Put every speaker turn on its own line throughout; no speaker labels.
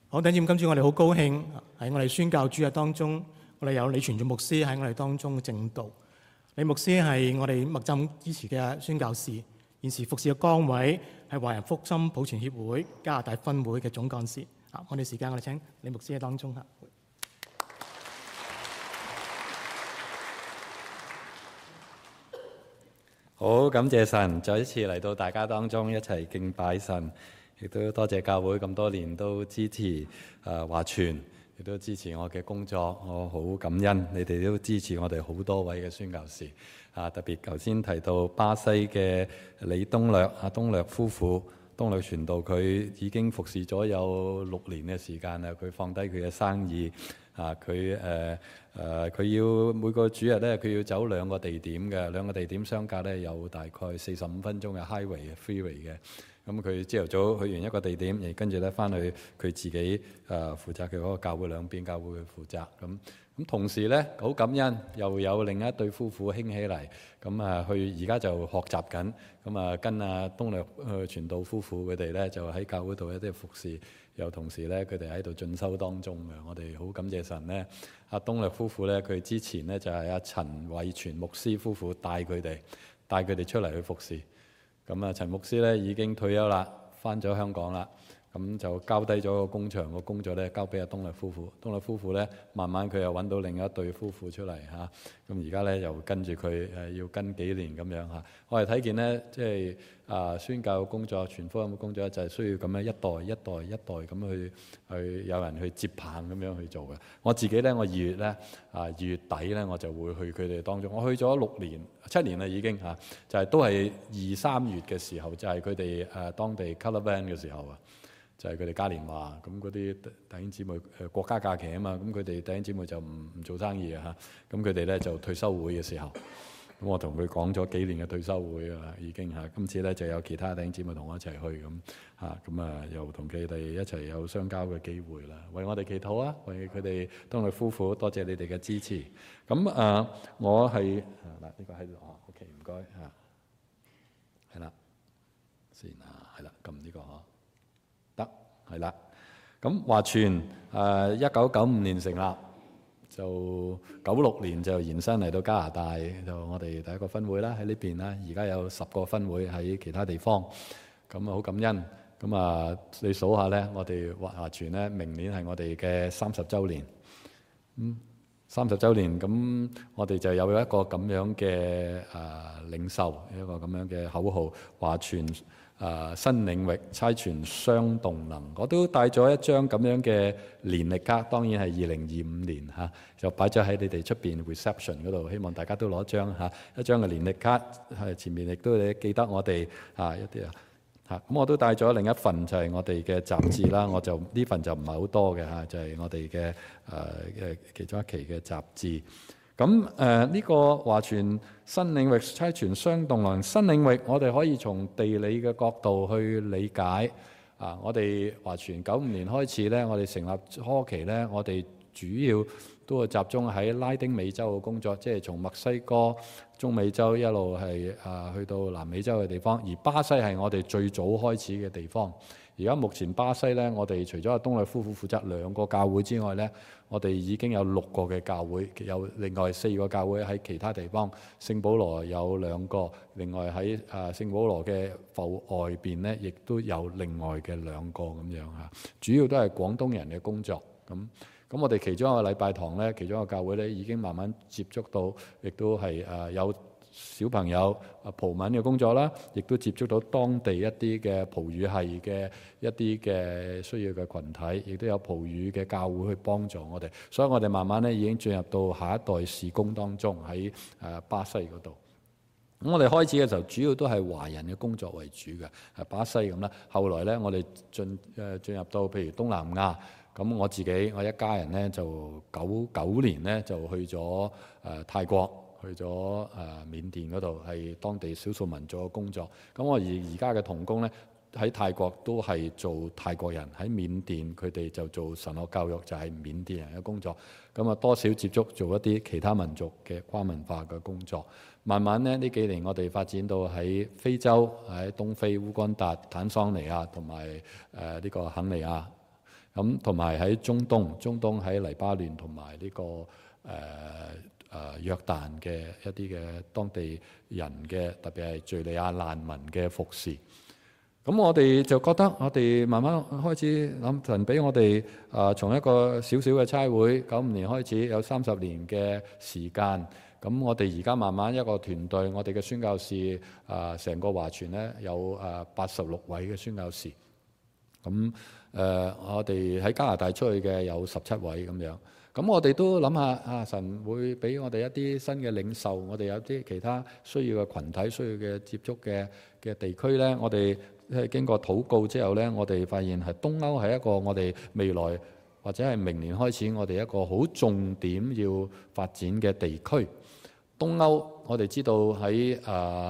好，弟兄姊妹，今朝我哋好高興喺我哋宣教主日當中，我哋有李傳志牧師喺我哋當中證道。李牧師係我哋麥浸支持嘅宣教士，現時服侍嘅崗位係華人福音保存協會加拿大分會嘅總幹事。我哋時間我哋請李牧師喺當中嚇。
好，感謝神，再一次嚟到大家當中一齊敬拜神，亦都多謝教會咁多年都支持華傳，亦都支持我嘅工作，我好感恩。你哋都支持我哋好多位嘅宣教士，特別頭先提到巴西嘅李東略阿東略夫婦，東略傳道佢已經服侍咗有6年嘅時間啦，佢放低佢嘅生意。佢要每個主日咧，佢要走2個地點嘅，2個地點相隔咧有大概45分鐘嘅 highway 嘅 freeway 嘅。咁佢朝頭早去完一個地點，而跟住咧翻去佢自己負責佢嗰個教會兩邊教會去負責。咁同時咧好感恩，又有另一對夫婦興起嚟。咁佢而家就學習緊。咁跟東略傳道夫婦佢哋咧就喺教會度一啲服侍。又同時咧，佢哋喺度進修當中嘅，我哋好感謝神咧。阿東略夫婦咧，佢之前咧就係阿陳偉全牧師夫婦帶佢哋出嚟去服侍。咁陳牧師咧已經退休啦，翻咗香港啦。咁就交低咗個工場個工作咧，交俾阿東略夫婦。東略夫婦咧，慢慢佢又揾到另一對夫婦出嚟嚇。咁而家咧又跟住佢要跟幾年咁樣嚇。我哋睇見咧，即係宣教工作、傳福音嘅工作就係需要咁樣一代咁去有人去接棒咁樣去做嘅。我自己咧，我2月底咧，我就會去佢哋當中。我去咗7年啦已經嚇，就係都係2、3月嘅時候，就係佢哋當地 Caravan 嘅時候啊。就係佢哋嘉年華，咁嗰啲弟兄姊妹國家假期啊嘛，咁佢哋弟兄姊妹就唔做生意啊嚇，咁佢哋咧就退休會嘅時候，咁我同佢講咗幾年嘅退休會啊已經嚇，今次咧就有其他弟兄姊妹同我一齊去咁嚇，咁又同佢哋一齊有相交嘅機會啦，為我哋祈禱啊，為佢哋東略夫婦，多謝你哋嘅支持。咁我係嗱呢個喺度啊 ，OK 唔該嚇，係啦先係啦，撳呢個呵。係啦，咁華傳1995年成立，就96年就延伸嚟到加拿大，就我哋第一個分會啦喺呢邊啦，而家有10個分會喺其他地方，咁好感恩。咁你數下咧，我哋華傳咧明年係我哋嘅30週年，30週年，咁我哋就有一個咁樣嘅領袖，一個咁樣嘅口號，華傳。新領域差傳雙動能，我都帶咗一張咁樣嘅年歷卡，當然係2025年嚇，就擺咗喺你哋出邊 reception 嗰度，希望大家都攞張一張嘅年歷卡，係前面亦都你記得我哋一啲咁我都帶咗另一份就係我哋嘅雜誌啦，我就呢份就唔係好多嘅就係我哋嘅其中一期嘅雜誌。咁呢個華傳新領域差傳雙動能，新領域我哋可以從地理嘅角度去理解。我哋華傳95年開始咧，我哋成立初期咧，我哋主要都係集中喺拉丁美洲嘅工作，即係從墨西哥、中美洲一路係去到南美洲嘅地方，而巴西係我哋最早開始嘅地方。而家目前巴西咧，我哋除咗阿東略夫婦負責2個教會之外咧，我哋已經有6個嘅教會，有另外4個教會喺其他地方。聖保羅有2個，另外喺聖保羅嘅埠外邊咧，亦都有另外嘅2個咁樣嚇。主要都係廣東人嘅工作咁我哋其中一個禮拜堂咧，其中一個教會咧，已經慢慢接觸到，亦都係有小朋友葡文嘅工作啦，亦都接觸到當地一啲嘅葡語系嘅一啲嘅需要嘅群體，亦都有葡語嘅教會去幫助我哋，所以我哋慢慢咧已經進入到下一代事工當中喺巴西嗰度。咁我哋開始嘅時候主要都係華人嘅工作為主嘅，巴西咁啦。後來咧我哋進入到譬如東南亞，咁我一家人咧就99年咧就去咗泰國。去咗緬甸嗰度係當地少數民族嘅工作，咁我而家嘅同工咧喺泰國都係做泰國人，喺緬甸佢哋就做神學教育，就係緬甸人嘅工作，咁多少接觸做一啲其他民族嘅跨文化嘅工作。慢慢咧呢幾年我哋發展到喺非洲，喺東非烏干達、坦桑尼亞同埋呢個肯尼亞。 咁同埋喺中東喺黎巴嫩同埋呢個約旦嘅一啲嘅當地人嘅，特別係敍利亞難民嘅服侍。咁我哋就覺得，我哋慢慢開始諗，神俾我哋從一個小小嘅差會，95年開始有30年嘅時間。咁我哋而家慢慢一個團隊，我哋嘅宣教士成個華傳咧有86位嘅宣教士。咁我哋喺加拿大出去嘅有17位咁樣。咁我哋都諗下神會俾我哋一啲新嘅領袖，我哋有啲其他需要嘅群體、需要嘅接觸嘅地區咧，我哋經過禱告之後咧，我哋發現係東歐係一個我哋未來或者係明年開始我哋一個好重點要發展嘅地區。東歐我哋知道喺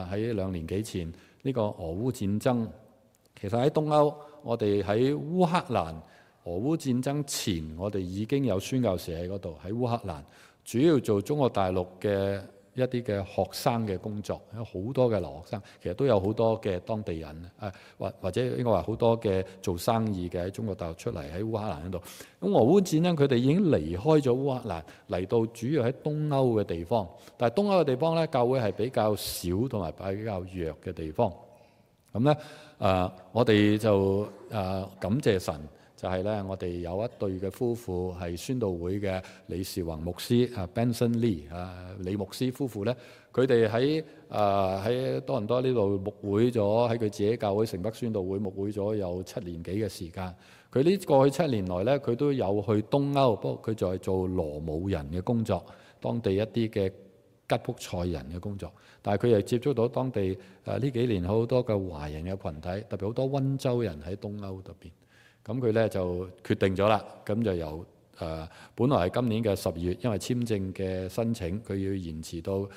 2年幾前呢個俄烏戰爭，其實喺東歐我哋喺烏克蘭俄烏戰爭前，我哋已經有宣教士喺嗰度，喺烏克蘭主要做中國大陸嘅一啲嘅學生嘅工作，有好多嘅留學生，其實都有好多嘅當地人，或者應該話好多嘅做生意嘅喺中國大陸出嚟喺烏克蘭嗰度。咁俄烏戰爭佢哋已經離開咗烏克蘭，嚟到主要喺東歐嘅地方。但係東歐嘅地方咧，教會係比較少同埋比較弱嘅地方。咁咧，我哋就感謝神。就係咧，我哋有一對嘅夫婦係宣道會嘅李士宏牧師Benson Lee 李牧師夫婦咧，佢哋喺多倫多呢度牧會咗，喺佢自己教會城北宣道會牧會咗有7年幾嘅時間。佢呢過去7年來咧，佢都有去東歐，不過佢就係做羅姆人嘅工作，當地一啲嘅吉普賽人嘅工作。但係佢又接觸到當地呢幾年好多嘅華人嘅群體，特別好多溫州人喺東歐入邊。咁佢咧就決定咗啦，咁就由本來係今年嘅12月，因為簽證嘅申請佢要延遲到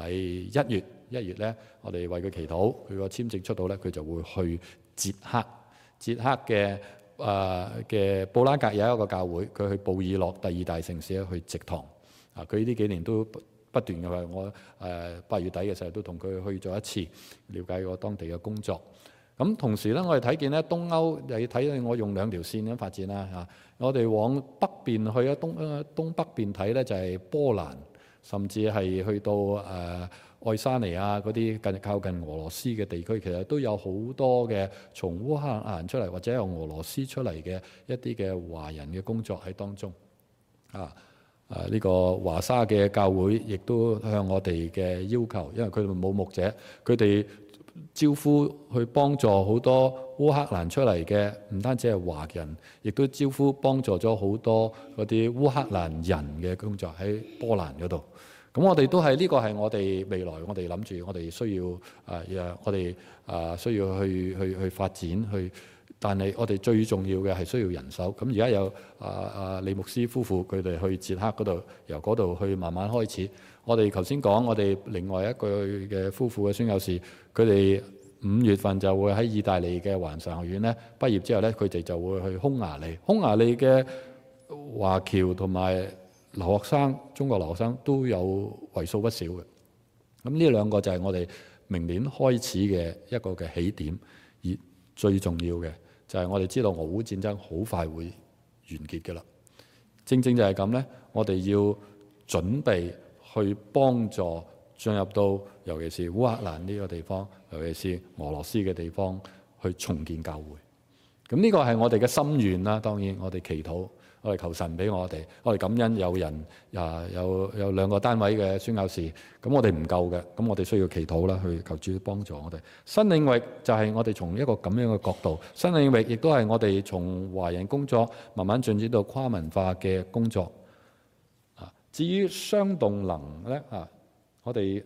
1月。1月咧，我哋為佢祈禱，佢個簽證出到咧，佢就會去捷克。捷克嘅布拉格有一個教會，佢去布爾諾第2大城市咧去植堂。佢呢幾年都不斷嘅，我8月底嘅時候都同佢去咗一次，了解過當地嘅工作。咁同時咧，我哋睇見咧東歐，你睇我用2條線咁發展啦嚇。我哋往北邊去東北邊睇咧，就係波蘭，甚至係去到愛沙尼亞嗰啲靠近俄羅斯嘅地區，其實都有好多嘅從烏克蘭出嚟或者由俄羅斯出嚟嘅一啲嘅華人嘅工作喺當中。呢個華沙嘅教會亦都向我哋嘅要求，因為佢哋冇牧者，佢哋招呼去幫助好多烏克蘭出嚟嘅，唔單止係華人，亦都招呼幫助咗好多嗰啲烏克蘭人嘅工作喺波蘭嗰度。咁我哋都係呢個係我哋未來我哋諗住我哋需要我哋需要去發展去，但係我哋最重要嘅係需要人手。咁而家有李牧師夫婦佢哋去捷克嗰度，由嗰度去慢慢開始。我哋頭先講，我哋另外一個嘅夫婦嘅宣教士，佢哋5月份就會喺意大利嘅華人神學院咧畢業之後咧，佢哋就會去匈牙利。匈牙利嘅華僑同埋留學生，中國留學生都有為數不少嘅。咁呢2個就係我哋明年開始嘅一個嘅起點，而最重要嘅就係我哋知道俄烏戰爭好快會完結嘅啦。正正就係咁咧，我哋要準備去幫助進入到，尤其是烏克蘭呢個地方，尤其是俄羅斯嘅地方，去重建教會。咁呢個係我哋嘅心願啦。當然，我哋祈禱，我哋求神俾我哋，我哋感恩有人有2個單位嘅宣教士，咁我哋唔夠嘅，咁我哋需要祈禱啦，去求主幫助我哋。新領域就係我哋從一個咁樣嘅角度，新領域亦都係我哋從華人工作慢慢進展到跨文化嘅工作。至於雙動能咧我哋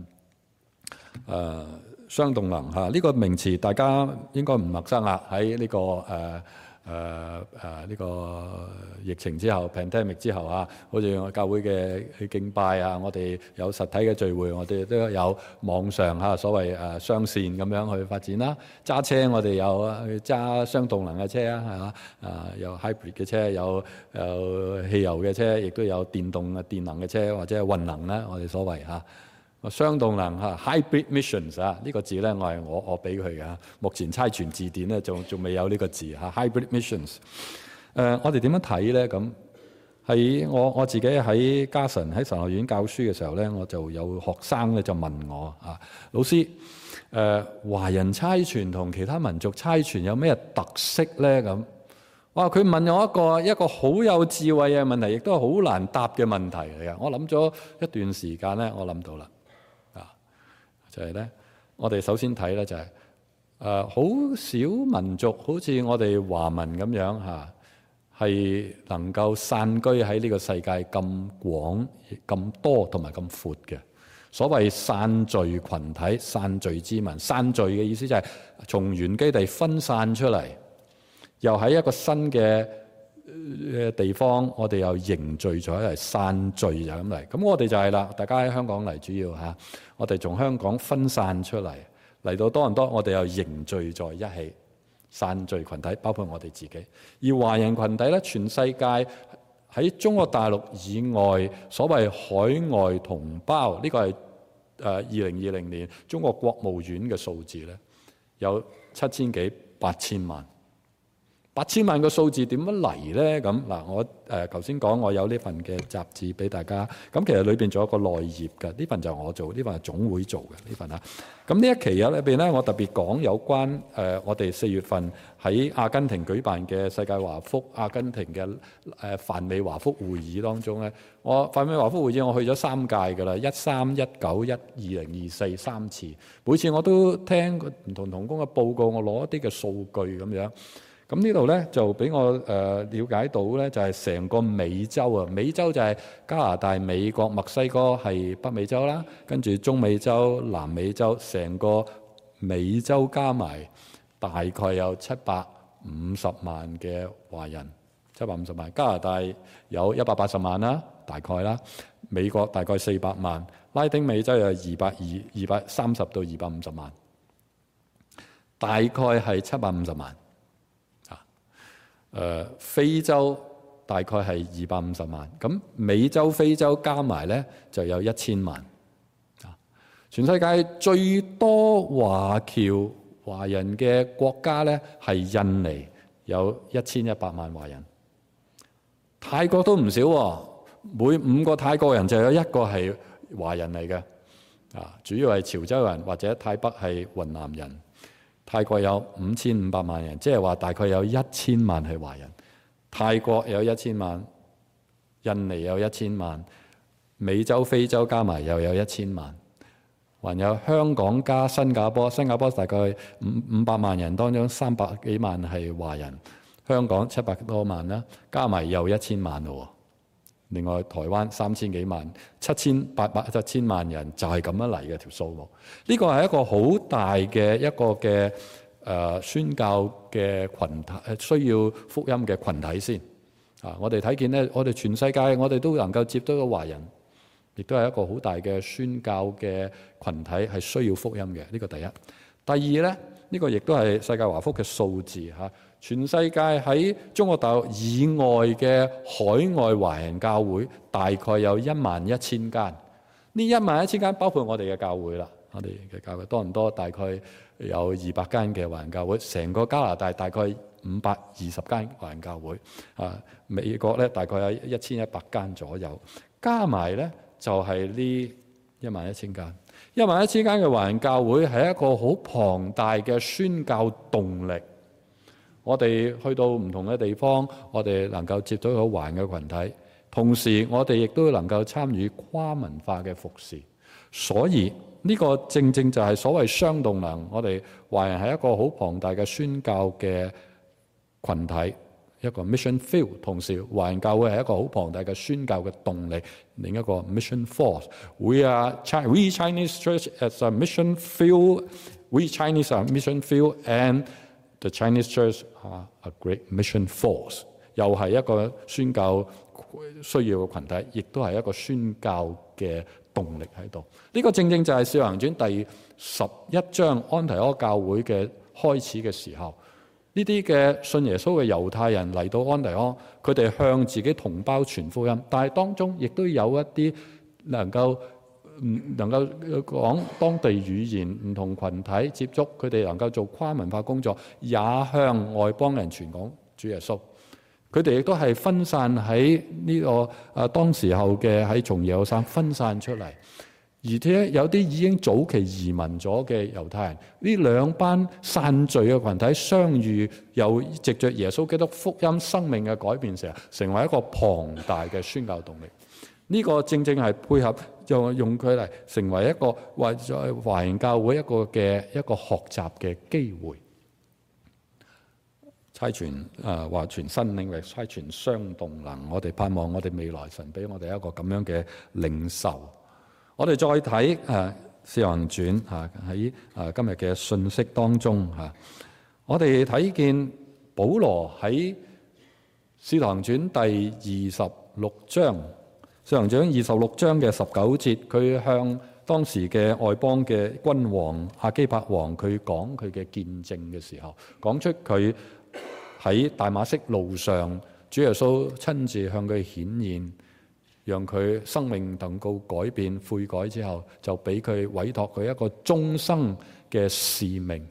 雙動能呢個名詞大家應該唔陌生啦。喺呢個呢個疫情之後 pandemic 之後好似我教會嘅敬拜我哋有實體嘅聚會，我哋都有網上所謂雙線咁樣去發展啦。揸車我哋有去揸雙動能嘅車有 hybrid 嘅車，有汽油嘅車，亦都有電能嘅車或者係混能啦。我哋所謂雙動能hybrid missions 呢個字咧，我俾佢嘅。目前差傳字典咧仲未有呢個字hybrid missions。 我哋點樣睇咧？咁喺我自己喺加神喺神學院教書嘅時候咧，我就有學生咧就問我老師，華人差傳同其他民族差傳有咩特色咧？咁哇！佢問我一個好有智慧嘅問題，亦都係好難答嘅問題嚟嘅。我諗咗一段時間咧，我諗到啦，就係咧，我哋首先睇咧就係好少民族好似我哋華民咁樣係能夠散居喺呢個世界咁廣、咁多同埋咁闊嘅。所謂散聚群體、散聚之民，散聚嘅意思就係從原基地分散出嚟。又喺一個新嘅地方，我哋又凝聚咗一齊，散聚就咁嚟。咁我哋就係啦，大家喺香港嚟主要我哋從香港分散出嚟到多倫多，我哋又凝聚在一起，散聚群體，包括我哋自己。而華人群體咧，全世界喺中國大陸以外，所謂海外同胞，呢個係2020年中國國務院嘅數字咧，有7000幾8000萬。8000萬個數字點樣嚟呢？咁嗱，我頭先講我有呢份嘅雜誌俾大家，咁其實裏邊仲有個內頁嘅，呢份就我做，呢份係總會做嘅呢份咁呢一期裏邊呢，我特別講有關我哋4月份喺阿根廷舉辦嘅世界華福阿根廷嘅泛美華福會議當中呢，泛美華福會議我去咗3屆㗎啦，13、19、2024 3次，每次我都聽唔同同工嘅報告，我攞一啲嘅數據咁樣。咁呢度咧就俾我了解到咧，就係成個美洲啊，美洲就係加拿大、美國、墨西哥係北美洲啦，跟住中美洲、南美洲，成個美洲加埋大概有750萬嘅華人，750萬。加拿大有180萬啦，大概啦。美國大概400萬，拉丁美洲有230到250萬，大概係750萬。非洲大概係250萬，咁美洲、非洲加埋咧就有1000萬。全世界最多華人嘅國家咧係印尼，有1100萬華人。泰國都唔少喎，每5個泰國人就有1個係華人嚟嘅。主要係潮州人或者泰北係雲南人。泰國有5500萬人，即係話大概有1000萬係華人。泰國有1000萬，印尼有1000萬，美洲、非洲加埋又有1000萬，還有香港加新加坡。新加坡大概500萬人當中300幾萬係華人，香港700多萬啦，加埋又1000萬咯。另外台灣3000幾萬，7000萬人就係咁樣嚟嘅條數目。呢個係一個好大嘅一個嘅宣教嘅群體，需要福音嘅群體先。我哋睇見咧，我哋全世界我哋都能夠接到個華人，亦都係一個好大嘅宣教嘅群體，係需要福音嘅。呢個第一。第二咧，呢個亦都係世界華福嘅數字。全世界喺中國大陸以外嘅海外華人教會大概有11000間，呢11000間包括我哋嘅教會啦，我哋嘅教會多倫多大概有200間嘅華人教會，成個加拿大大概520間華人教會，美國咧大概有1100間左右，加埋咧就係呢11000間，11000間嘅華人教會係一個好龐大嘅宣教動力。我哋去到唔同嘅地方，我哋能夠接到一個華人嘅群體，同時我哋亦都能夠參與跨文化嘅服侍。所以呢個正正就係所謂雙動能。我哋華人係一個好龐大嘅宣教嘅群體，一個 mission field。同時華人教會係一個好龐大嘅宣教嘅動力，另一個 mission force。We Chinese Church as a mission field. We Chinese are mission field and the Chinese Church are a great mission force， 又係一個宣教需要嘅群體，亦都係一個宣教嘅動力喺度。呢個正正就係《使徒行傳》第11章安提阿教會嘅開始嘅時候，呢啲嘅信耶穌嘅猶太人嚟到安提阿，佢哋向自己同胞傳福音，但係當中亦都有一啲能夠講當地語言唔同群體接觸，佢哋能夠做跨文化工作，也向外邦人傳講主耶穌。 佢哋亦都係分散喺呢個當時候嘅喺從耶路撒冷分散出嚟，而且有啲已經早期移民咗嘅猶太人，呢兩班散聚嘅群體相遇，又藉着耶穌基督福音生命嘅改變成為一個龐大嘅宣教動力。呢個正正係配合用佢嚟成為一個或者華人教會一個學習嘅機會。差傳話傳新領域，差傳雙動能。我哋盼望我哋未來神俾我哋一個咁樣嘅領受。我哋再睇《使徒行傳》喺今日嘅信息當中我哋睇見保羅喺《使徒行傳》第26章，《使徒行傳》26章嘅19節，佢向當時嘅外邦嘅君王亞基帕王，佢講佢嘅見證嘅時候，講出佢喺大馬色路上，主耶穌親自向佢顯現，讓佢生命能夠改變悔改之後，就俾佢委託佢一個終生嘅使命，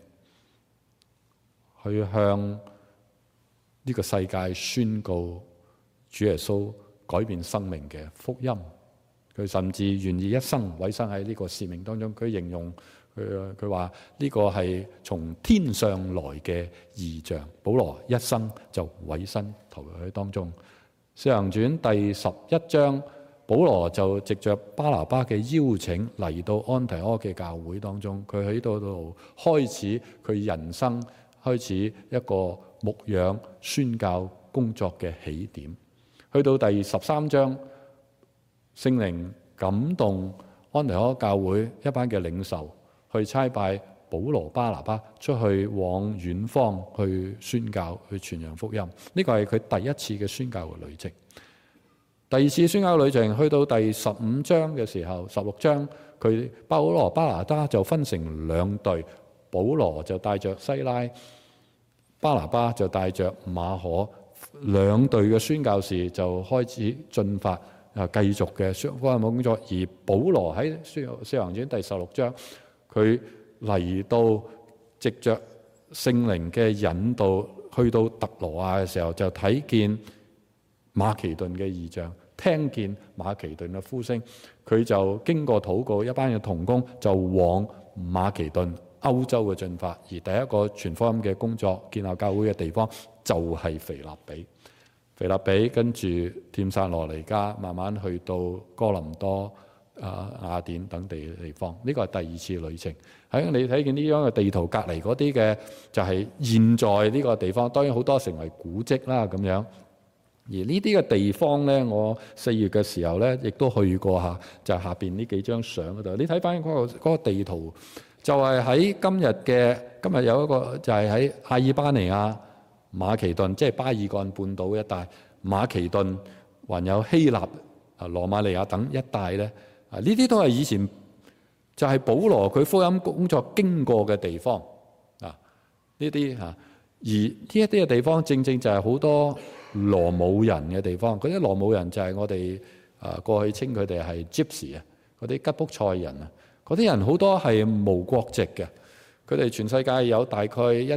去向呢個世界宣告主耶穌改變生命嘅福音。佢甚至願意一生委身喺呢個使命當中。佢形容佢話呢個係從天上來嘅異象。保羅一生就委身投入去當中。使徒行傳第11章，保羅就藉着巴拿巴嘅邀請嚟到安提阿嘅教會當中，佢喺度開始佢人生，開始一個牧養宣教工作嘅起點。去到第13章，聖靈感動安提阿教會一班嘅領袖，去差派保羅巴拿巴出去往遠方去宣教，去傳揚福音。呢個係佢第一次嘅宣教嘅旅程。第二次宣教旅程去到第15章嘅時候，16章佢保羅巴拿巴就分成兩隊，保羅就帶着西拉，巴拿巴就帶着馬可，兩隊嘅宣教士就開始進發繼續嘅宣教工作。而保羅喺使徒行傳第16章，佢嚟到藉着聖靈嘅引導，去到特羅亞嘅時候，就睇見馬其頓嘅異象，聽見馬其頓嘅呼聲，佢就經過禱告，一班嘅同工就往馬其頓歐洲嘅進發。而第一個傳福音嘅工作，建立教會嘅地方就係腓立比。腓立比跟住帖撒羅尼迦，慢慢去到哥林多、雅典等地方。呢個係第二次旅程。喺你睇見呢張嘅地圖隔離嗰啲嘅，就係現在呢個地方。當然好多成為古蹟啦咁樣。而呢啲嘅地方呢，我4月嘅時候呢，亦都去過下，就係下邊呢幾張相嗰度。你睇翻嗰個地圖，就係喺今日有一個就係喺阿爾巴尼亞、馬其頓，即係巴爾幹半島一帶，馬其頓還有希臘、羅馬尼亞等一帶呢。呢啲都係以前就係保羅佢福音工作經過嘅地方啊。呢啲而呢一啲嘅地方，正正就係好多羅姆人嘅地方。嗰啲羅姆人就係我哋過去稱佢哋係 Gypsy 啊，嗰啲吉卜賽人啊。嗰啲人好多係無國籍嘅，佢哋全世界有大概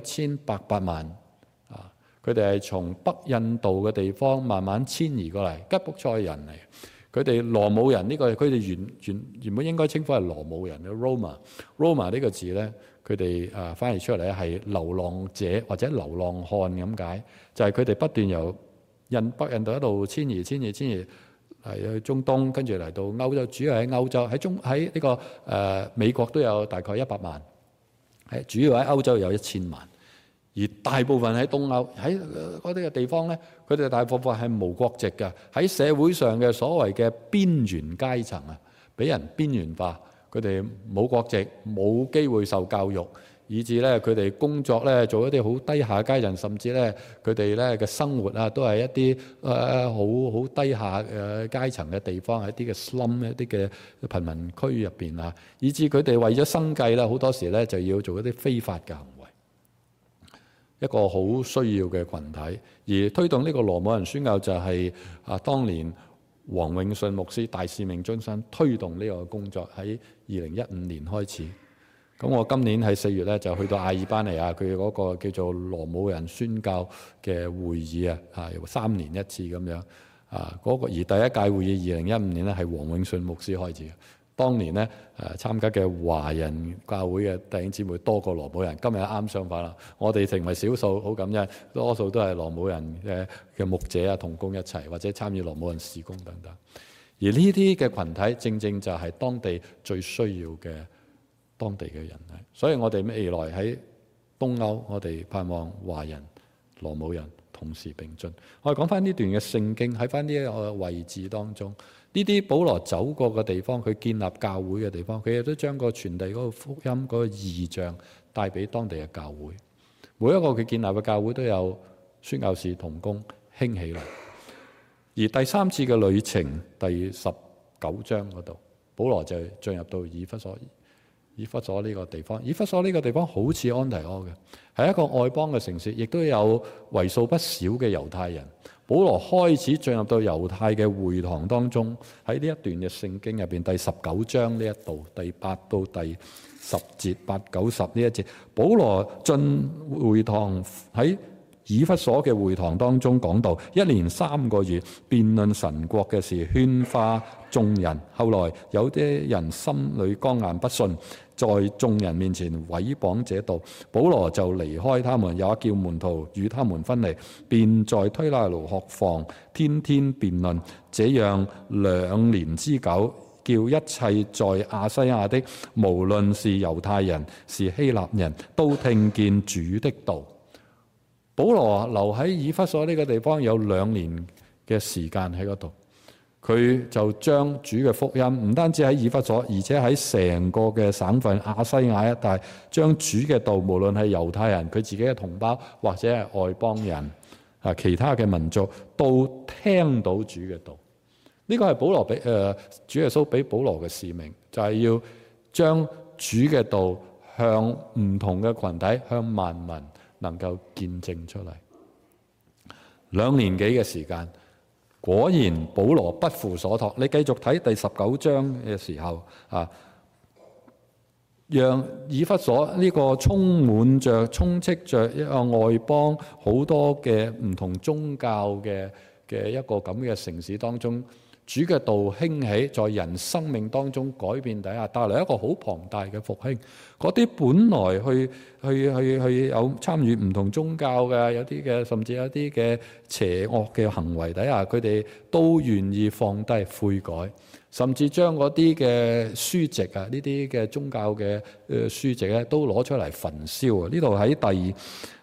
1800萬啊。佢哋係從北印度嘅地方慢慢遷移過嚟，吉卜賽人嚟。佢哋羅姆人呢個，佢哋原本應該稱呼係羅姆人嘅 Roma 呢個字咧，佢哋翻譯出嚟咧係流浪者或者流浪漢咁解，就係佢哋不斷由北印度一路遷移嚟去中東，跟住嚟到歐洲，主要喺歐洲，喺呢個美國都有大概100萬，主要喺歐洲有1000萬。而大部分喺東歐，喺嗰啲嘅地方咧，佢哋大部分係無國籍嘅，喺社會上嘅所謂嘅邊緣階層啊，俾人邊緣化，佢哋冇國籍，冇機會受教育，以至咧佢哋工作咧做一啲好低下階層，甚至咧佢哋咧嘅生活啊都係一啲好低下嘅階層嘅地方，喺一啲嘅 slum 一啲嘅貧民區入邊啊，以至佢哋為咗生計啦，好多時咧就要做一啲非法嘅行為。一個好需要嘅群體，而推動呢個羅姆人宣教就係當年黃永信牧師大使命中心推動呢個工作，喺2015年開始。 咁我今年喺4月咧就去到阿爾巴尼亞，佢嗰個叫做羅姆人宣教嘅會議啊，3年一次咁樣啊。嗰個而第一屆會議2015年咧係黃永信牧師開始嘅。當年咧參加嘅華人教會嘅弟兄姊妹多過羅姆人，今日啱相反啦。我哋成為少數，好感恩，多數都係羅姆人嘅牧者啊，同工一齊或者參與羅姆人事工等等。而呢啲嘅群體正正就係當地最需要嘅當地嘅人，所以我哋未來喺東歐，我哋盼望華人、羅姆人同時並進。我哋講翻呢段嘅聖經喺翻呢一個位置當中。呢啲保羅走過嘅地方，佢建立教會嘅地方，佢亦都將個傳遞嗰個福音嗰個異象帶俾當地嘅教會。每一個佢建立嘅教會都有宣教士同工興起嚟。而第3次嘅旅程，第19章嗰度，保羅就進入到以弗所呢個地方。以弗所呢個地方好似安提阿嘅，係一個外邦嘅城市，亦都有為數不少嘅猶太人。保羅開始進入到猶太嘅會堂當中，喺呢一段嘅聖經入邊，第19章呢一度，第8到第10節8、9、10呢一節，保羅進會堂喺以弗所嘅會堂當中講道，1連3個月辯論神國嘅事，勸化眾人。後來有啲人心裏剛硬不信，在眾人面前毀謗這道，保羅就離開他們，也叫門徒與他們分離，便在推拿奴學房天天辯論，這樣2年之久，叫一切在亞西亞的，無論是猶太人是希臘人，都聽見主的道。保羅留喺以弗所呢個地方有2年嘅時間喺嗰度，佢就將主嘅福音唔單止喺以弗所，而且喺成個嘅省份亞西亞一帶，將主嘅道無論係猶太人佢自己嘅同胞，或者係外邦人啊，其他嘅民族都聽到主嘅道。呢個係保羅俾主耶穌俾保羅嘅使命，就係要將主嘅道向唔同嘅群體，向萬民能夠見證出嚟。2年幾嘅時間，果然保羅不負所託。你繼續睇第19章嘅時候啊，讓以弗所呢個充斥着一個外邦好多嘅唔同宗教嘅一個咁嘅城市當中，主嘅道興起，在人生命當中改變底下，帶來一個好龐大嘅復興。嗰啲本來去有參與唔同宗教嘅，有啲嘅甚至有啲嘅邪惡嘅行為底下，佢哋都願意放低悔改，甚至將嗰啲嘅書籍啊，呢啲嘅宗教嘅書籍咧，都攞出嚟焚燒啊！呢度喺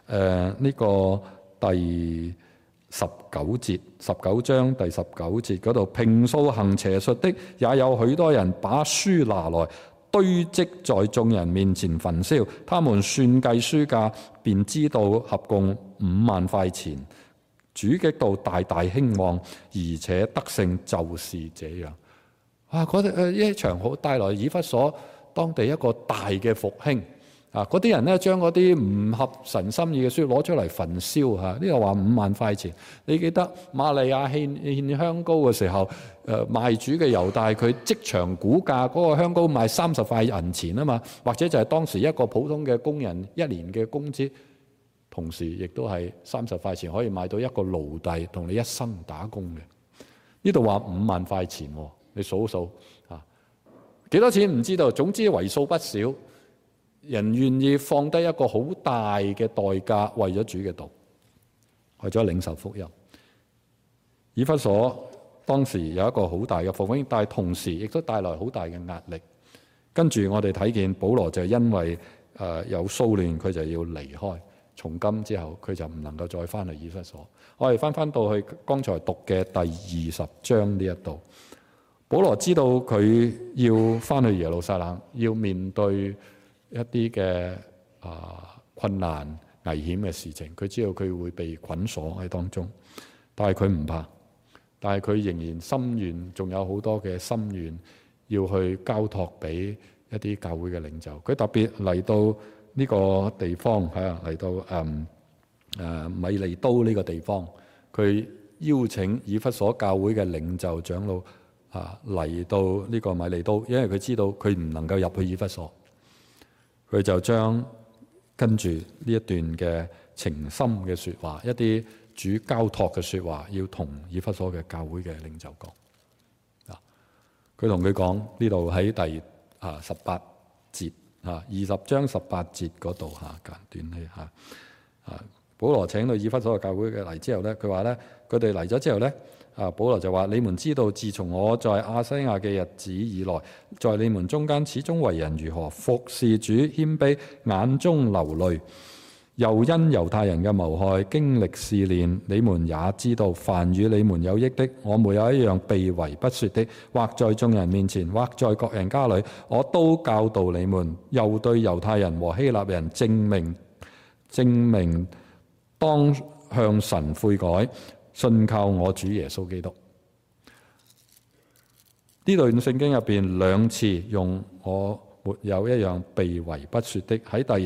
第19節，19章第19節嗰度，平素行邪術的也有許多人把書拿來堆積在眾人面前焚燒，他們算計書價，便知道合共5萬塊錢。主嘅道大大興旺，而且得勝，就是這樣。哇！一場好帶來以弗所當地一個大嘅復興。啊！嗰啲人咧將嗰啲唔合神心意嘅書攞出嚟焚燒嚇，呢度話5萬塊錢。你記得瑪利亞獻香膏嘅時候，賣主嘅猶大佢即場估價嗰個香膏賣30塊銀錢啊嘛，或者就係當時一個普通嘅工人1年嘅工資，同時亦都係30塊錢可以買到一個奴隸同你一生打工嘅。呢度話5萬塊錢，你數數啊，幾多錢唔知道，總之為數不少。人願意放低一個好大嘅代價，為咗主嘅道，為咗領受福音。以弗所當時有一個好大嘅復興，但係同時亦都帶來好大嘅壓力。跟住我哋睇見保羅就因為有騷亂，佢就要離開。從今之後，佢就唔能夠再翻去以弗所。我哋翻到去剛才讀嘅第20章呢一度，保羅知道佢要翻去耶路撒冷，要面對一啲嘅困難危險嘅事情，佢知道佢會被捆鎖喺當中，但係佢唔怕，但係佢仍然心願，仲有好多嘅心願要去交託俾一啲教會嘅領袖。佢特別嚟到呢個地方，嚟到米利都呢個地方，佢邀請以弗所教會嘅領袖長老嚟到呢個米利都，因為佢知道佢唔能夠入去以弗所。 佢就將跟住呢一段嘅情深嘅説話，一啲主交託嘅説話，要同以弗所嘅教會嘅領袖講。佢同佢講呢度喺第18節20章18節嗰度間短啲保羅請到以弗所嘅教會嘅嚟之後咧，佢話咧，佢哋嚟咗之後咧，保羅就話：你們知道，自從我在亞西亞嘅日子以來，在你們中間始終為人如何服侍主，謙卑，眼中流淚，又因猶太人嘅謀害經歷試煉。你們也知道，凡與你們有益的，我沒有一樣避諱不說的，或在眾人面前，或在各人家裏，我都教導你們，又對猶太人和希臘人證明當向神悔改，信靠我主耶穌基督。呢段聖經入邊兩次用我沒有一樣避諱不說的，喺第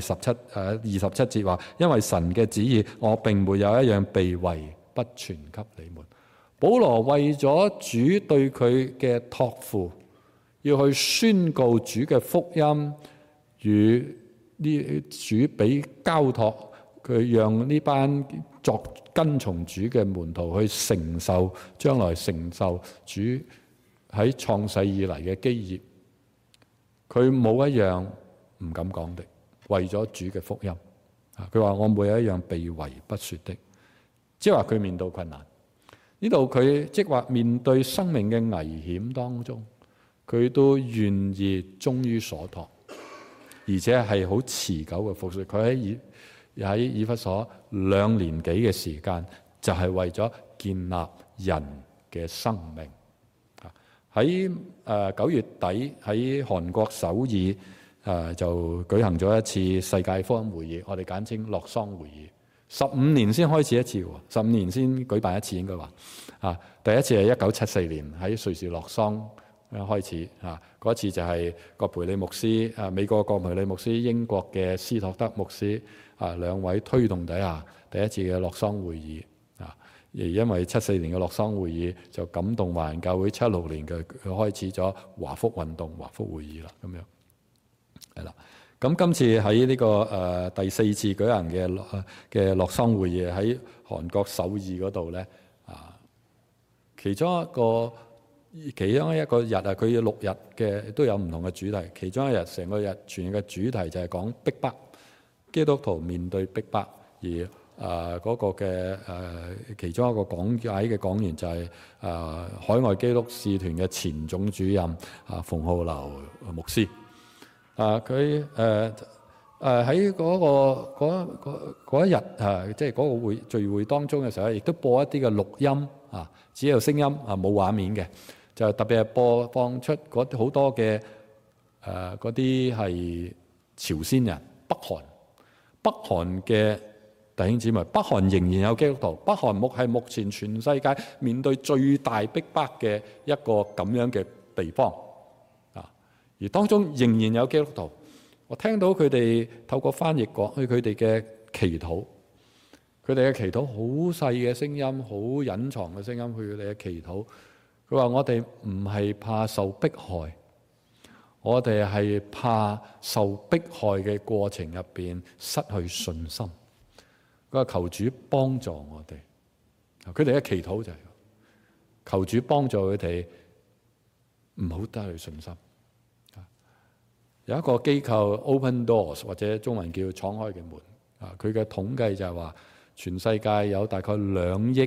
27節話，因為神嘅旨意，我並沒有一樣避諱不傳給你們。保羅為咗主對佢嘅託付，要去宣告主嘅福音，與呢主俾交託，佢讓呢班作跟從主嘅門徒去將來承受主喺創世以嚟嘅基業。佢冇一樣唔敢講的，為咗主嘅福音。佢話我沒有一樣避諱不說的，即係話佢面對困難。呢度佢即係話面對生命嘅危險當中，佢都願意忠於所託，而且係好持久嘅服侍。佢喺以弗所2年幾嘅時間，就係為咗建立人嘅生命。喺9月底喺韓國首爾就舉行咗一次世界福音會議，我哋簡稱洛桑會議。15年先開始一次，15年先舉辦一次應該話。第一次係1974年喺瑞士洛桑開始。嗰一次就係葛培理牧師，美國葛培理牧師，英國嘅斯托德牧師兩位推動底下第一次嘅洛桑會議。而因為74年嘅洛桑會議就感動華人教會76年佢開始咗華福運動、華福會議啦，咁樣係啦。咁今次喺呢個第4次舉行嘅洛桑會議喺韓國首爾嗰度咧，其中一個日佢要6日嘅都有唔同嘅主題。其中一日成個日全日嘅主題就係講逼迫，基督徒面對逼迫。而嗰個嘅其中一個講解嘅講員就係海外基督使團嘅前總主任馮浩流牧師。佢喺嗰一日即係嗰個聚會當中嘅時候，亦都播一啲嘅錄音只有聲音冇畫面嘅，就特別係播放出好多嘅嗰啲係朝鮮人北韓嘅弟兄姊妹。北韓仍然有基督徒，北韓係目前全世界面對最大逼迫嘅一個咁樣嘅地方而當中仍然有基督徒。我聽到佢哋透過翻譯講佢哋嘅祈禱，佢哋嘅祈禱好細嘅聲音，好隱藏嘅聲音，佢哋嘅祈禱。佢話我哋唔係怕受迫害，我哋係怕受迫害嘅過程入邊失去信心。佢話求主幫助我哋，佢哋嘅祈禱就係求主幫助佢哋唔好失去信心。有一個機構 Open Doors 或者中文叫敞開嘅門，佢嘅統計就係話全世界有大概2億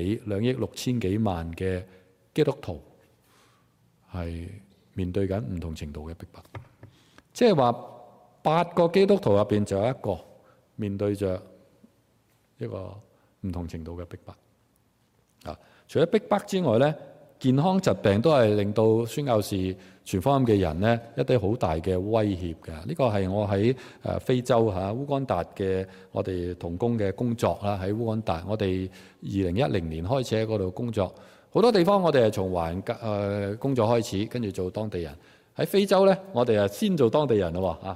6千幾萬嘅基督徒係面對緊唔同程度嘅逼迫，即係話8個基督徒入邊就有一個面對着一個唔同程度嘅逼迫。除咗逼迫之外咧，健康疾病都係令到宣教士傳福音嘅人呢一啲好大嘅威脅嘅。呢個係我喺非洲烏干達嘅我哋同工嘅工作啦。喺烏干達，我哋2010年開始喺嗰度工作。好多地方我哋係從華人工作開始，跟住做當地人。喺非洲呢，我哋係先做當地人咯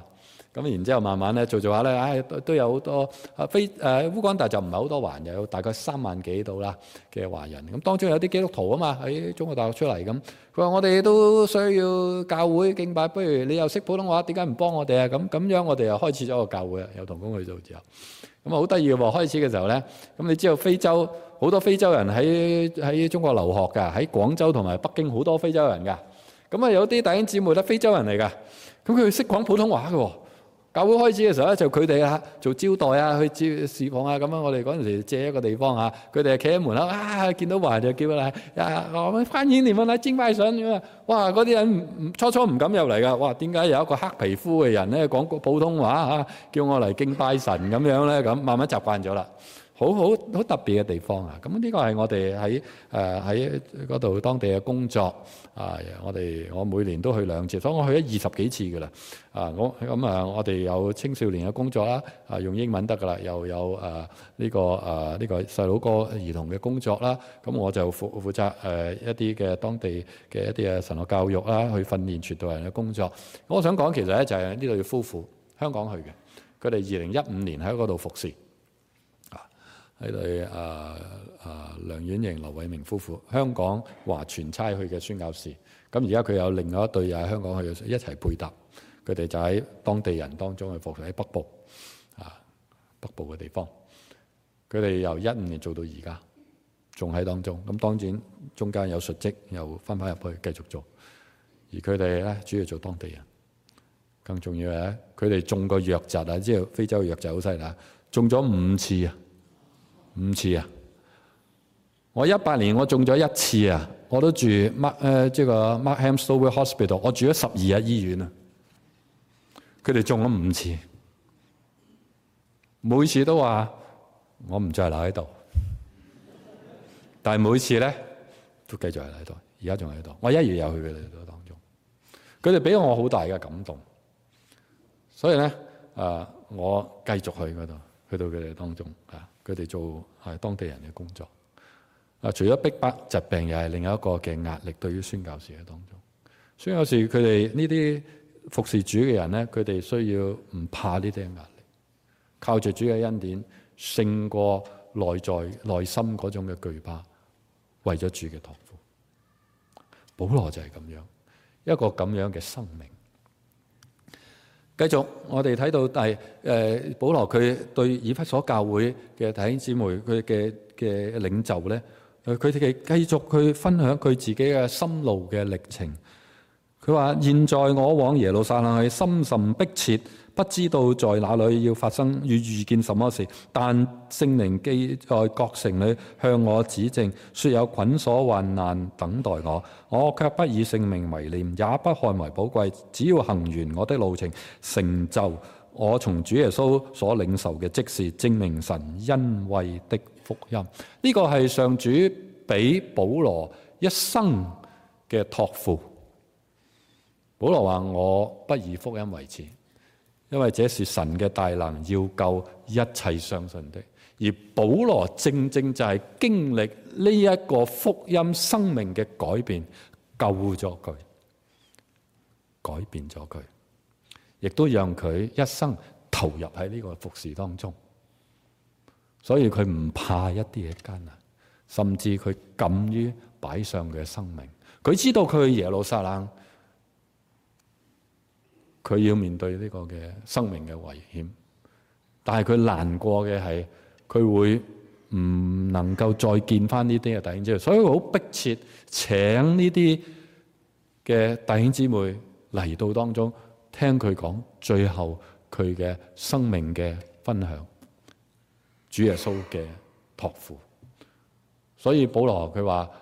咁然之後慢慢咧做下咧，都有好多烏干達就唔係好多華人，有大概3萬幾度啦嘅華人。咁當中有啲基督徒啊嘛，喺中國大陸出嚟咁。佢話我哋都需要教會敬拜，不如你又識普通話，點解唔幫我哋啊？咁樣我哋又開始咗個教會，有同工去做之後，咁啊好得意嘅喎。開始嘅時候咧，咁你知道非洲好多非洲人喺中國留學㗎，喺廣州同埋北京好多非洲人㗎。咁啊有啲弟兄姊妹咧非洲人嚟㗎，咁佢識講普通話嘅喎。教會開始嘅時候咧，就佢哋做招待啊，去侍奉啊，咁樣我哋嗰陣時借一個地方啊，佢哋企喺門口見到華人就叫佢嚟我們歡迎你們來敬拜神咁啊！哇，嗰啲人初唔敢入嚟㗎，哇！點解有一個黑皮膚嘅人咧講普通話叫我嚟敬拜神咁樣咧？咁慢慢習慣咗啦。好特別嘅地方啊！咁呢個係我哋喺嗰度當地嘅工作我每年都去2次，所以我去咗20幾次㗎啦。我哋有青少年嘅工作啦，用英文得㗎啦，又有呢個細佬哥兒童嘅工作啦。咁我就負責一啲嘅當地嘅一啲嘅神學教育啦，去訓練傳道人嘅工作。我想講其實咧就係呢對夫婦香港去嘅，佢哋2015年喺嗰度服侍。喺對梁婉瑩、劉偉明夫婦，香港華傳差去嘅宣教士。咁而家佢有另外一對又喺香港去一齊配搭，佢哋就喺當地人當中去服侍喺北部北部嘅地方。佢哋由15年做到而家，仲喺當中。咁當然中間有述職，又翻入去繼續做。而佢哋咧主要做當地人，更重要係佢哋中個瘧疾啊！知道非洲嘅瘧疾好犀利，中咗5次啊！5次啊！我18年我中咗1次啊！我都住Markham Stowell Hospital， 我住咗12日醫院啊！佢哋中咗5次，每次都話我唔再留喺度，但係每次咧都繼續喺度，而家仲喺度。我1月又去佢哋當中，佢哋俾我好大嘅感動，所以咧我繼續去嗰度，去到佢哋當中佢哋做當地人嘅工作。除咗逼迫疾病，又係另一個嘅壓力，對於宣教士嘅當中。宣教士佢哋呢啲服侍主嘅人咧，佢哋需要唔怕呢啲嘅壓力，靠住主嘅恩典，勝過內心嗰種嘅懼怕，為咗主嘅託付。保羅就係咁樣一個咁樣嘅生命。繼續，我哋睇到保羅佢對以弗所教會嘅弟兄姊妹，佢嘅領袖咧，佢哋繼續去分享佢自己嘅心路嘅歷程。佢話：現在我往耶路撒冷去，心甚迫切，不知道在哪裏要發生與遇見什麼事。但聖靈既在各城裏向我指證，說有捆鎖患難等待我，我卻不以性命為念，也不看為寶貴，只要行完我的路程，成就我從主耶穌所領受嘅職事，證明神恩惠的福音。呢個係上主俾保羅一生嘅託付。保羅話：我不以福音為恥，因為這是神嘅大能，要救一切相信的。而保羅正正就係經歷呢一個福音生命嘅改變，救咗佢，改變咗佢，亦都讓佢一生投入喺呢個服侍當中。所以佢唔怕一啲嘅艱難，甚至佢敢於擺上佢嘅生命。佢知道佢去耶路撒冷，佢要面對呢個嘅生命嘅危險，但係佢難過嘅係佢會唔能夠再見翻呢啲嘅弟兄姊妹，所以好迫切請呢啲嘅弟兄姊妹嚟到當中聽佢講最後佢嘅生命嘅分享，主耶穌嘅託付。所以保羅佢話：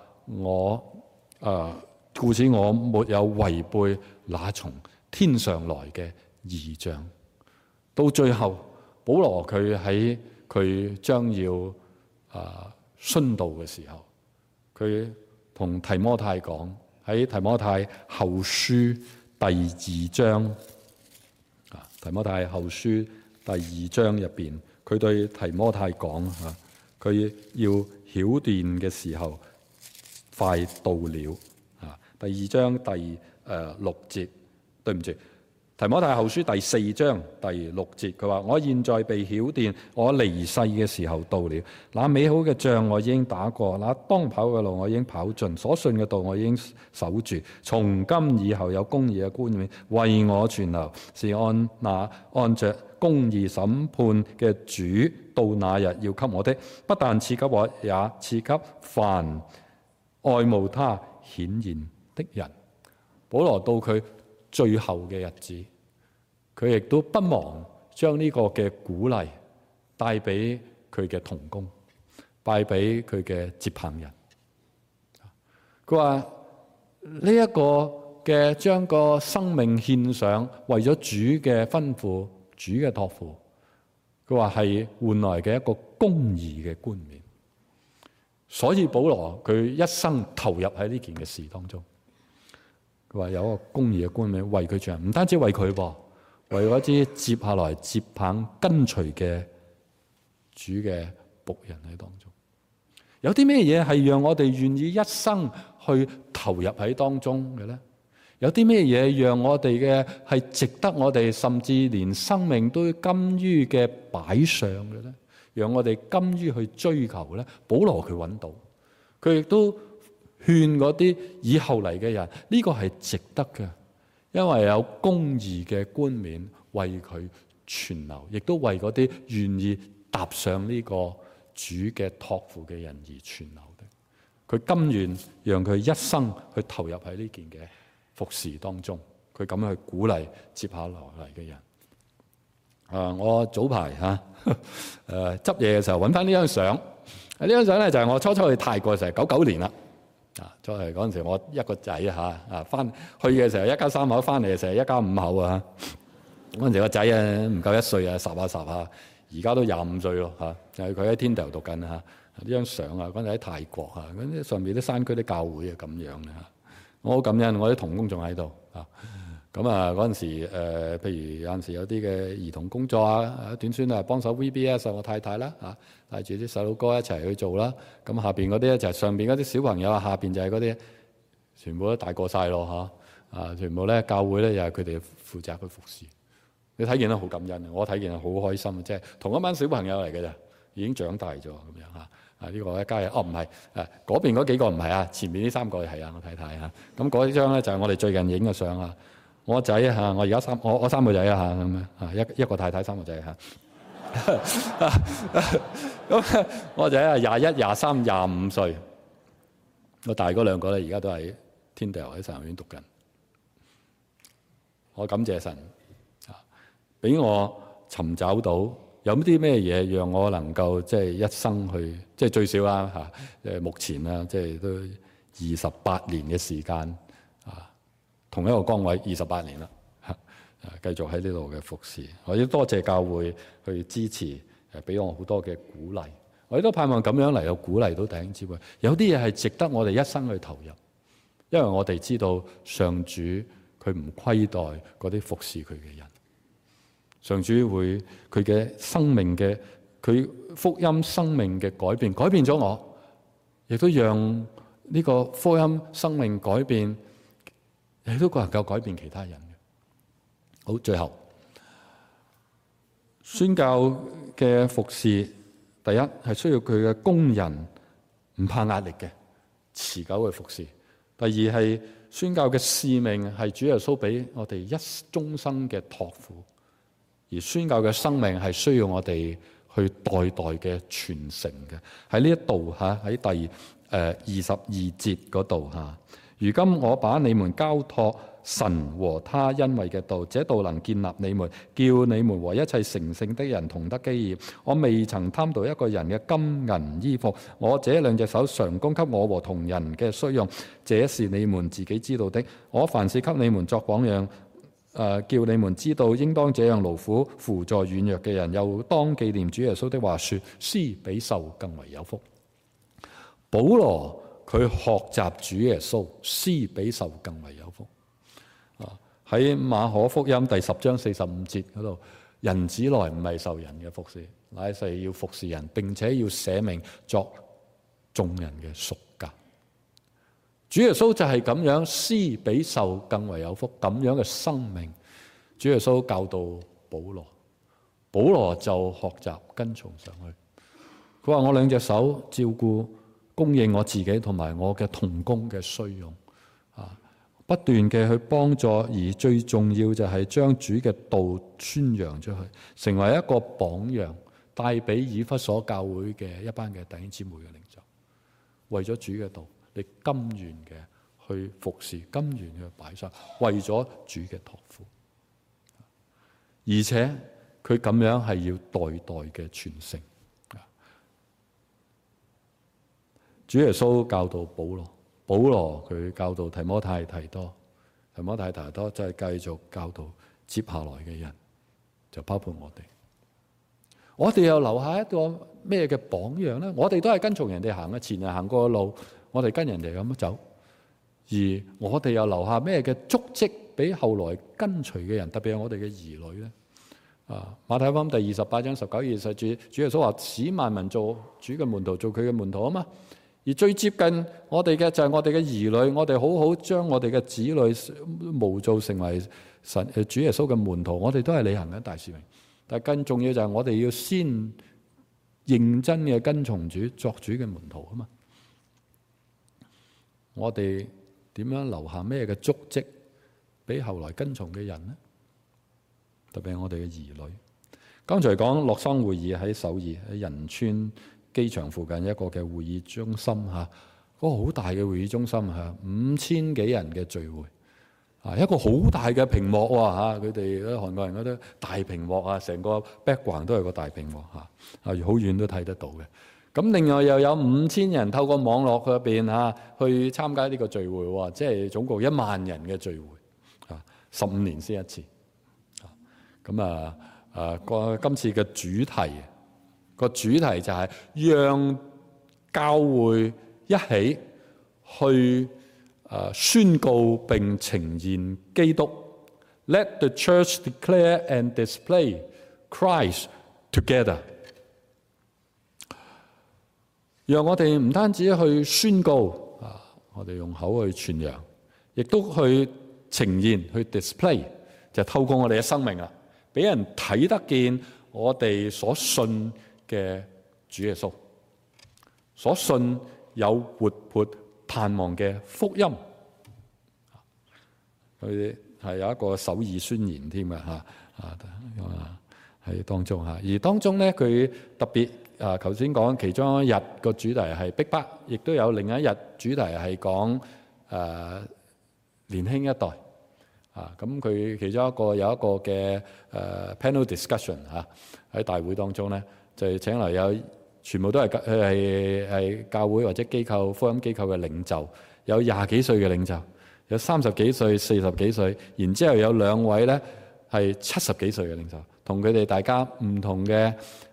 故此我沒有違背那從天上來嘅異象。到最後，保羅佢喺佢將要殉道嘅時候，佢同提摩太講，喺提摩太後書第2章，提摩太後書第2章入邊，佢對提摩太講佢要曉電嘅時候快到了。第2章第6節。對唔住， 提摩太後書第4章第6節，佢話：我現在被曉電，我離世嘅時候到了。那美好嘅仗我已經打過，那當跑嘅路我已經跑盡，所信嘅道我已經守住。從今以後有公義嘅冠冕為我存留，是按着公義審判嘅主到那日要給我的，不但賜給我，也賜給凡愛慕他顯現的人。保羅到佢最後嘅日子，佢亦都不忘將呢個嘅鼓勵帶俾佢嘅同工，帶俾佢嘅接棒人。佢話呢一個嘅將個生命獻上，為咗主嘅吩咐、主嘅託付，佢話係換來嘅一個公義嘅冠冕。所以保羅佢一生投入喺呢件嘅事當中。佢話有一個公義嘅冠冕為佢着，唔單止為佢噃，為嗰啲接下來接棒跟隨嘅主嘅僕人喺當中。有啲咩嘢係讓我哋願意一生去投入喺當中嘅咧？有啲咩嘢讓我哋嘅係值得我哋甚至連生命都甘於嘅擺上嘅咧？讓我哋甘於去追求咧？保羅佢揾到，佢亦都勸嗰啲以後嚟嘅人，呢個係值得嘅，因為有公義嘅冠冕為佢存留，亦都為嗰啲願意踏上呢個主嘅託付嘅人而存留的。佢甘願讓佢一生去投入喺呢件嘅服侍當中，佢咁樣去鼓勵接下來嘅人。我早排執嘢嘅時候揾翻呢張相，呢張相咧就係我初初去泰國嘅時候，99年啦。再嚟嗰陣時，我一個仔翻去嘅時候一家3口，翻嚟嘅時候一家5口啊。嗰陣時個仔唔夠1歲啊，10啊，而家都25歲咯嚇。就係佢喺天道讀緊呢張相啊，嗰陣喺泰國嗰啲上面啲山區啲教會咁樣嘅嚇。我好感恩，我啲同工仲喺度啊。咁嗰陣時譬如有陣時有啲嘅兒童工作短宣幫手 VBS 我太太啦帶住啲細路哥一齊去做啦。咁下邊嗰啲咧就係上邊嗰啲小朋友，下邊就係嗰啲全部都大過晒咯全部咧教會咧又係佢哋負責去服侍。你睇見都好感恩，我睇見好開心，即係同一班小朋友嚟嘅咋，已經長大咗咁樣呢個一家人唔係嗰邊嗰幾個唔係前面呢3個係我太太咁嗰張咧就係我哋最近影嘅相我仔我而家我3個仔咁一個太太3個仔咁我仔21、23、25歲，我大嗰2個咧而家都喺天地喺神學院讀緊。我感謝神俾我尋找到有啲咩嘢讓我能夠即係一生去即係最少啦目前即係都28年嘅時間同一個崗位28年啦繼續喺呢度嘅服侍。我亦多謝教會去支持俾我好多嘅鼓勵。我亦都盼望咁樣嚟到鼓勵到弟兄姊妹。有啲嘢係值得我哋一生去投入，因為我哋知道上主佢唔虧待嗰啲服侍佢嘅人。上主會佢嘅生命嘅佢福音生命嘅改變咗我，亦都讓呢個福音生命改變，亦都能夠改變其他人嘅。好，最後宣教嘅服侍，第一係需要佢嘅工人唔怕壓力嘅持久嘅服侍。第二係宣教嘅使命係主耶穌俾我哋終生嘅託付。而宣教嘅生命係需要我哋去代代嘅傳承嘅。喺呢一度喺第22節嗰度如今我把你們交託神和他恩惠嘅道，這道能建立你們，叫你們和一切成聖的人同得基業。我未曾貪圖一個人嘅金銀衣服，我這2隻手常供給我和同人嘅需用，這是你們自己知道的。我凡事給你們作榜樣。叫你們知道應當這樣勞苦扶助軟弱嘅人，又當紀念主耶穌的話說：施比受更為有福。保羅佢學習主耶穌，施比受更為有福。喺馬可福音第10章45節嗰度，人子來唔係受人嘅服侍，乃係要服侍人，並且要捨命作眾人嘅贖價。主耶穌就係咁樣，施比受更為有福，咁樣嘅生命主耶穌教導保羅，保羅就學習跟從上去。佢話：我兩隻手照顧供應我自己同埋我嘅同工嘅需用，不斷嘅去幫助，而最重要就係將主嘅道宣揚出去，成為一個榜樣，帶俾以弗所教會嘅一班嘅弟兄姊妹嘅領袖，為咗主嘅道，你甘願嘅去服侍，甘願去擺上，為咗主嘅託付，而且佢咁樣係要代代嘅傳承。主耶穌教導保羅，保羅佢教導提摩太提多，提摩太提多就係繼續教導接下來嘅人，就包括我哋。我哋又留下一個咩嘅榜樣呢？我哋都係跟從人哋行嘅，前人行過嘅路，我哋跟人哋咁走。而我哋又留下咩嘅足跡俾後來跟隨嘅人，特別係我哋嘅兒女呢？馬太福音第28章19、20節，主耶穌話：使萬民做主嘅門徒，做佢嘅門徒啊嘛。而最接近我哋嘅就係我哋嘅兒女，我哋好好將我哋嘅子女模造成為神主耶穌嘅門徒，我哋都係履行緊大使命。但係更重要就係我哋要先認真嘅跟從主，作主嘅門徒啊嘛。我哋點樣留下咩嘅足跡俾後來跟從嘅人呢？特別係我哋嘅兒女。剛才講洛桑會議喺首爾，喺仁川機場附近一個嘅會議中心嚇，嗰個好大嘅會議中心嚇，5000幾人嘅聚會，一個好大嘅屏幕喎嚇，佢哋嗰韓國人嗰啲大屏幕啊，成個 background 都係個大屏幕嚇，好遠都睇得到嘅。咁另外又有5000人透過網絡嗰邊嚇去參加呢個聚會喎，即係總共1萬人嘅聚會，15年先一次。咁今次嘅主題。個主題就係讓教會一起去宣告並呈現基督。Let the church declare and display Christ together。讓我哋唔單止去宣告我哋用口去傳揚，亦都去呈現去 display， 就透過我哋嘅生命啦，俾人睇得見我哋所信嘅主耶穌，所信有活潑盼望嘅福音，佢係有一個首爾宣言添嘅喺當中嚇。而當中咧，佢特別頭先講其中一日個主題係逼迫，亦都有另一日主題係講年輕一代。咁佢其中有一個嘅panel discussion 喺大會當中咧。就請嚟有全部都係教會或者機構福音機構嘅領袖，有20幾歲嘅領袖，有30幾歲、40幾歲，然之後有2位咧係70幾歲嘅領袖，同佢哋大家唔同嘅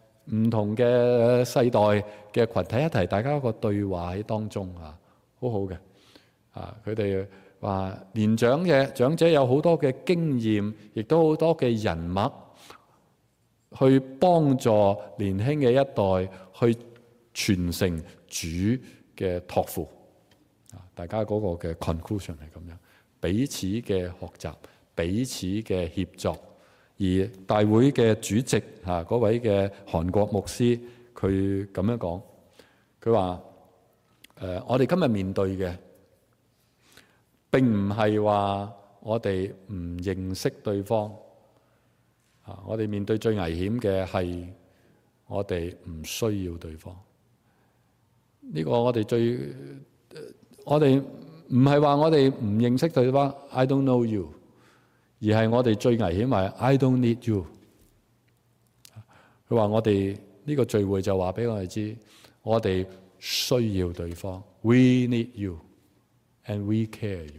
世代嘅群體一齊，大家一個對話喺當中好好嘅。佢哋話年長嘅長者有好多嘅經驗，亦都好多嘅人脈。去幫助年輕嘅一代去傳承主嘅託付，大家嗰個嘅 conclusion 係咁樣，彼此嘅學習，彼此嘅協作。而大會嘅主席嗰位嘅韓國牧師，佢咁樣講，佢話：我哋今日面對嘅並唔係話我哋唔認識對方。我哋面對最危險嘅係我哋唔需要對方。呢個我哋唔係話我哋唔認識對方 ，I don't know you， 而係我哋最危險係 I don't need you。佢話我哋呢個聚會就話俾我哋知，我哋需要對方 ，We need you and we care you。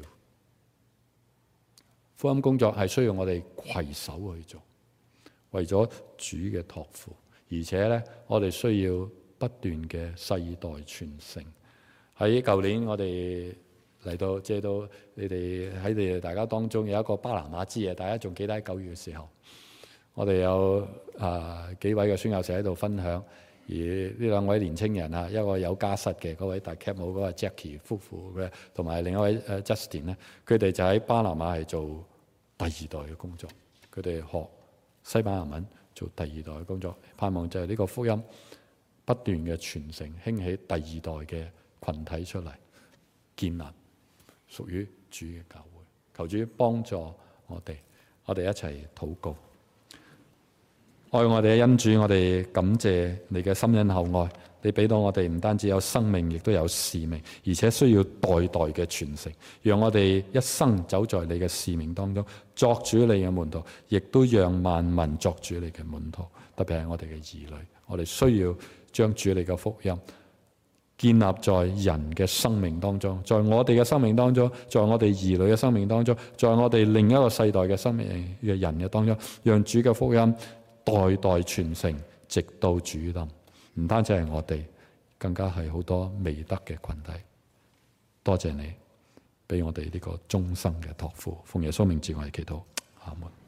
福音工作係需要我哋攜手去做。為咗主嘅託付，而且咧，我哋需要不斷嘅世代傳承。喺舊年，我哋嚟到借到你哋喺你哋大家當中有一個巴拿馬之夜，大家仲記得喺9月嘅時候，我哋有幾位嘅宣教士喺度分享，而呢2位年青人一個有家室嘅嗰位大 cap 帽嗰個 Jackie 夫婦嘅，同埋另一位Justin 咧，佢哋就喺巴拿馬係做第2代嘅工作。 佢哋學西班牙文，做第二代嘅工作。盼望就係呢個福音不斷嘅傳承，興起第二代嘅群體出嚟，建立屬於主嘅教會。求主幫助我哋一齊禱告。愛我哋嘅恩主，我哋感謝你嘅深恩厚愛。你俾到我哋唔單止有生命，亦都有使命，而且需要代代嘅傳承。讓我哋一生走在你嘅使命當中，作主你嘅門徒，亦都讓萬民作主你嘅門徒。特別係我哋嘅兒女，我哋需要將主你嘅福音建立在人嘅生命當中，在我哋嘅生命當中，在我哋兒女嘅生命當中，在我哋另一個世代嘅生命嘅人嘅當中，讓主嘅福音代代傳承，直到主臨。唔單止係我哋，更加係好多未得嘅群體。多謝你俾我哋呢個終生嘅託付，奉耶穌名字我哋祈禱，阿門。